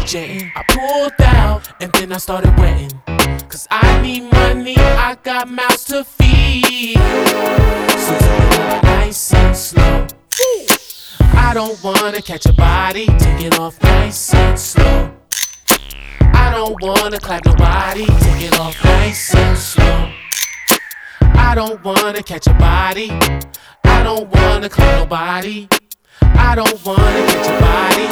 jetting. I pulled out and then I started wetting. Cause I need money, I got mouths to feed. So take it nice and slow. I don't wanna catch a body, take it off nice and slow. I don't wanna clap nobody, take it off nice and slow. I don't wanna catch a body, I don't wanna clap nobody. I don't wanna catch a body,